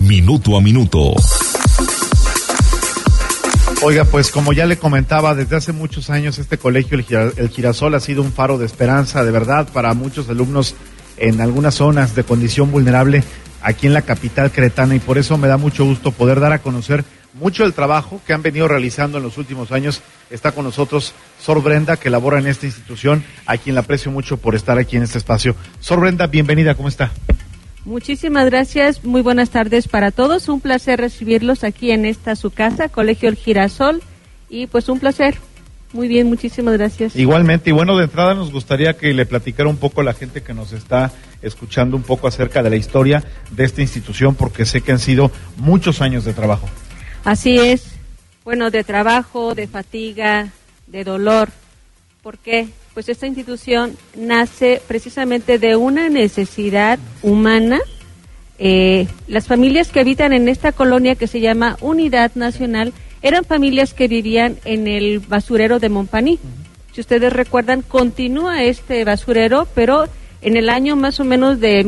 Minuto a Minuto. Oiga, pues como ya le comentaba, desde hace muchos años este colegio, el Girasol, ha sido un faro de esperanza, de verdad, para muchos alumnos en algunas zonas de condición vulnerable aquí en la capital queretana, y por eso me da mucho gusto poder dar a conocer mucho del trabajo que han venido realizando en los últimos años. Está con nosotros Sor Brenda, que labora en esta institución, a quien le aprecio mucho por estar aquí en este espacio. Sor Brenda, bienvenida, ¿cómo está? Muchísimas gracias, muy buenas tardes para todos, un placer recibirlos aquí en esta su casa, Colegio El Girasol, y pues un placer, muy bien, muchísimas gracias. Igualmente, y bueno, de entrada nos gustaría que le platicara un poco a la gente que nos está escuchando un poco acerca de la historia de esta institución, porque sé que han sido muchos años de trabajo. Así es, bueno, de trabajo, de fatiga, de dolor. ¿Por qué? Pues esta institución nace precisamente de una necesidad humana. Las familias que habitan en esta colonia que se llama Unidad Nacional eran familias que vivían en el basurero de Montpaní. Si ustedes recuerdan, continúa este basurero, pero en el año más o menos de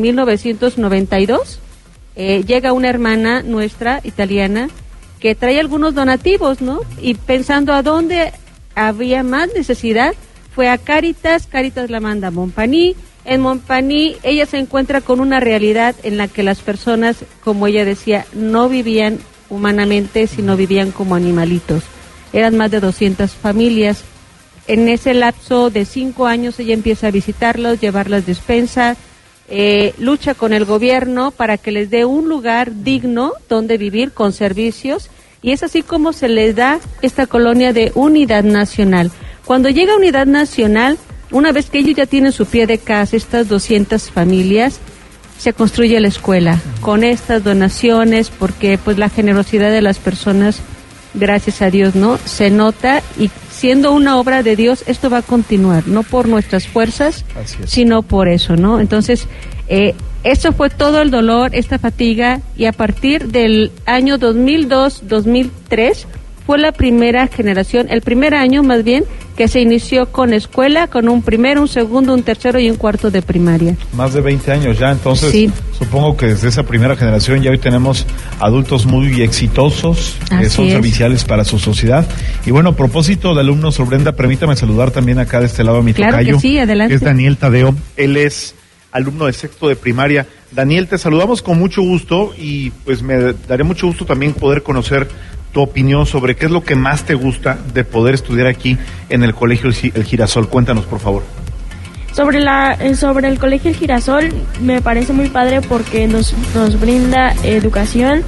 1992 llega una hermana nuestra, italiana, que trae algunos donativos, ¿no? Y pensando a dónde había más necesidad, fue a Cáritas la manda a Montpaní. En Montpaní ella se encuentra con una realidad en la que las personas, como ella decía, no vivían humanamente, sino vivían como animalitos. Eran más de 200 familias. En ese lapso de 5 años ella empieza a visitarlos, llevarlas despensas, lucha con el gobierno para que les dé un lugar digno donde vivir con servicios, y es así como se les da esta colonia de Unidad Nacional. Cuando llega Unidad Nacional, una vez que ellos ya tienen su pie de casa, estas 200 familias, se construye la escuela con estas donaciones, porque pues la generosidad de las personas, gracias a Dios, ¿no? Se nota, y siendo una obra de Dios, esto va a continuar, no por nuestras fuerzas, sino por eso, ¿no? Entonces, esto fue todo el dolor, esta fatiga, y a partir del año 2002-2003 fue la primera generación, el primer año más bien, que se inició con escuela, con un primero, un segundo, un tercero y un cuarto de primaria. Más de 20 años ya, entonces sí. Supongo que desde esa primera generación ya hoy tenemos adultos muy exitosos, que son serviciales para su sociedad. Y bueno, a propósito de alumnos, Sor Brenda, permítame saludar también acá de este lado a mi claro tocayo, que sí, adelante. Que es Daniel Tadeo. Él es alumno de sexto de primaria. Daniel, te saludamos con mucho gusto, y pues me daré mucho gusto también poder conocer tu opinión sobre qué es lo que más te gusta de poder estudiar aquí en el Colegio El Girasol. Cuéntanos, por favor. Sobre el Colegio El Girasol, me parece muy padre porque nos brinda educación,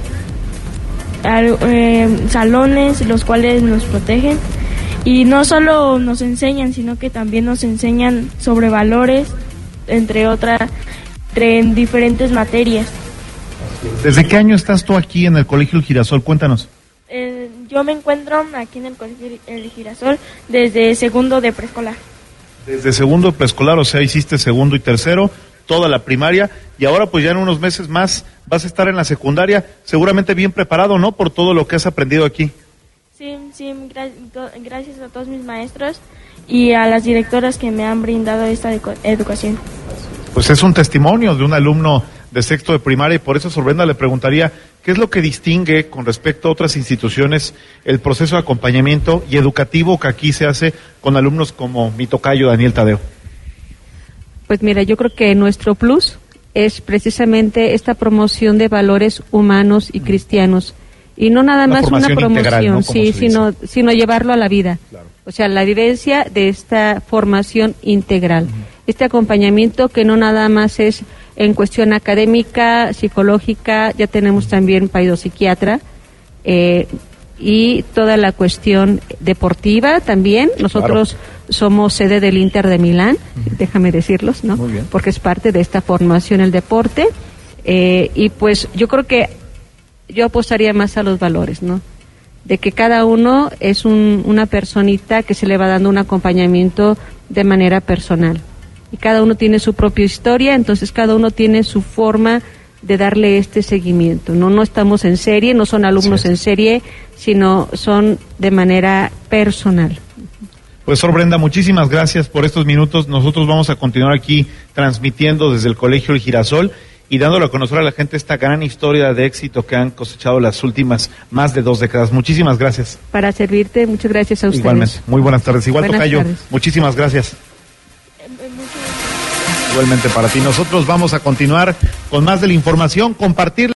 salones los cuales nos protegen, y no solo nos enseñan, sino que también nos enseñan sobre valores, entre diferentes materias. ¿Desde qué año estás tú aquí en el Colegio El Girasol? Cuéntanos. Yo me encuentro aquí en el Colegio El Girasol desde segundo de preescolar. Desde segundo de preescolar, o sea, hiciste segundo y tercero, toda la primaria, y ahora pues ya en unos meses más vas a estar en la secundaria, seguramente bien preparado, ¿no?, por todo lo que has aprendido aquí. Sí, gracias a todos mis maestros y a las directoras que me han brindado esta educación. Pues es un testimonio de un alumno de sexto de primaria, y por eso, Sor Brenda, le preguntaría, ¿qué es lo que distingue con respecto a otras instituciones el proceso de acompañamiento y educativo que aquí se hace con alumnos como mi tocayo Daniel Tadeo? Pues mira, yo creo que nuestro plus es precisamente esta promoción de valores humanos y cristianos, y no nada más una promoción, integral, ¿no?, sí, sino llevarlo a la vida. Claro. O sea, la vivencia de esta formación integral, este acompañamiento que no nada más es en cuestión académica, psicológica, ya tenemos también pedopsiquiatra, y toda la cuestión deportiva también. Nosotros somos sede del Inter de Milán, déjame decirlos, ¿no? Muy bien. Porque es parte de esta formación el deporte, y pues yo creo que yo apostaría más a los valores, ¿no? De que cada uno es una personita que se le va dando un acompañamiento de manera personal. Y cada uno tiene su propia historia, entonces cada uno tiene su forma de darle este seguimiento. No estamos en serie, no son alumnos en serie, sino son de manera personal. Pues, Sor Brenda, muchísimas gracias por estos minutos. Nosotros vamos a continuar aquí transmitiendo desde el Colegio El Girasol, y dándole a conocer a la gente esta gran historia de éxito que han cosechado las últimas más de 2 décadas. Muchísimas gracias. Para servirte, muchas gracias a ustedes. Igualmente, muy buenas tardes. Igual, buenas tocayo, tardes. muchísimas gracias. Igualmente para ti. Nosotros vamos a continuar con más de la información, compartir